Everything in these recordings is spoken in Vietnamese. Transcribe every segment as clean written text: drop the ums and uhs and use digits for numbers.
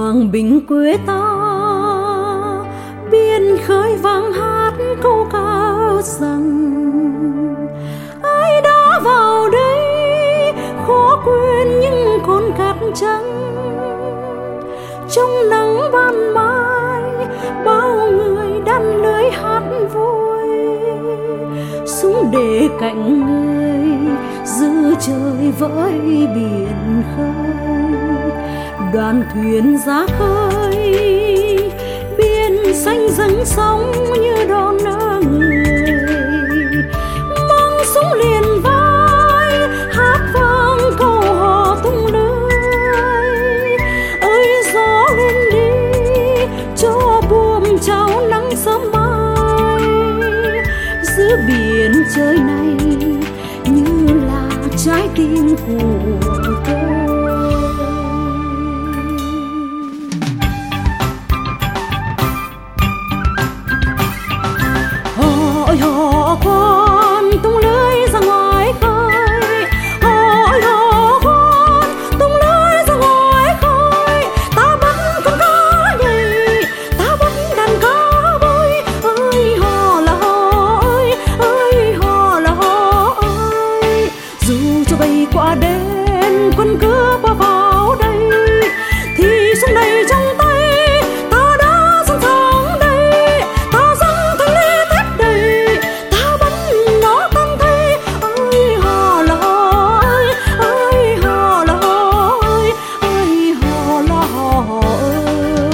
Quảng Bình quê ta, biên khơi vang hát câu ca rằng ai đã vào đây khó quên những con cát trắng. Trong nắng ban mai bao người đan lưới hát vui, xuống để cạnh người giữ trời với biển khơi. Đoàn thuyền ra khơi, biển xanh dâng sóng như đón người, mang súng liền vai hát vang câu hò tung lưới. Ơi gió lên đi cho buồm chào nắng sớm mai, giữa biển trời này như là trái tim của tôi. Họ khoan tung lưới ra ngoài khơi, họ khoan tung lưới ra ngoài khơi. Ta bắt con cá nhầy, ta bắt đàn cá bơi. Ơi họ là họ ơi, ơi họ là họ ơi. Dù cho bay qua đêm quân cướp vào đây, thì súng này trong tay ta đã sẵn sàng đây. Ta dâng thanh ly thép đầy, ta bắn nó tan thay. Ơi họ là họ ơi, ơi họ là họ ơi, ơi họ là họ ơi.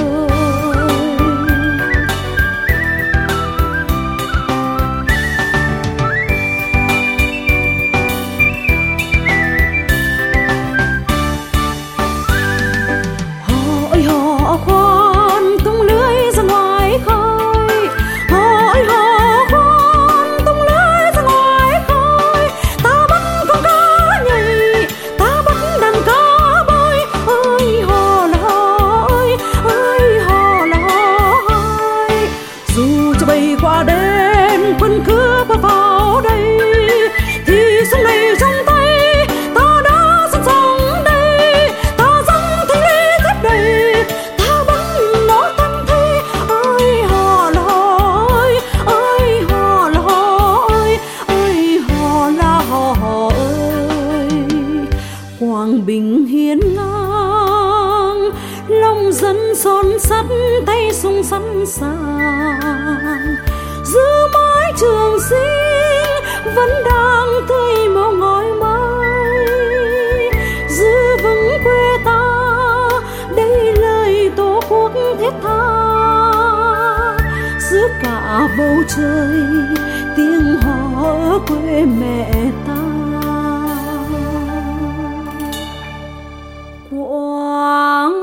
Họ khoan tung lưới ra ngoài khơi, họ khoan tung lưới ra ngoài khơi. Ta bắt con cá nhầy, ta bắt đàn cá bơi. Ơi họ là họ ơi, ơi họ là họ ơi. Dù cho bay qua đêm quân cướp vào đây, thì súng này trong tay ta đã sẵn sàng đây. Ta dâng thanh ly thép đầy, ta bắn nó tan thay. Ơi họ là họ ơi, ơi họ là họ ơi, ơi họ là họ ơi. Quảng Bình hiên ngang, lòng dân son sắt tay súng sẵn sàng. Giữa mái trường sinh vẫn đang tươi màu ngói mai, giữ vững quê ta đây lời tổ quốc thiết tha. Giữa cả bầu trời tiếng hò quê mẹ ta. Quảng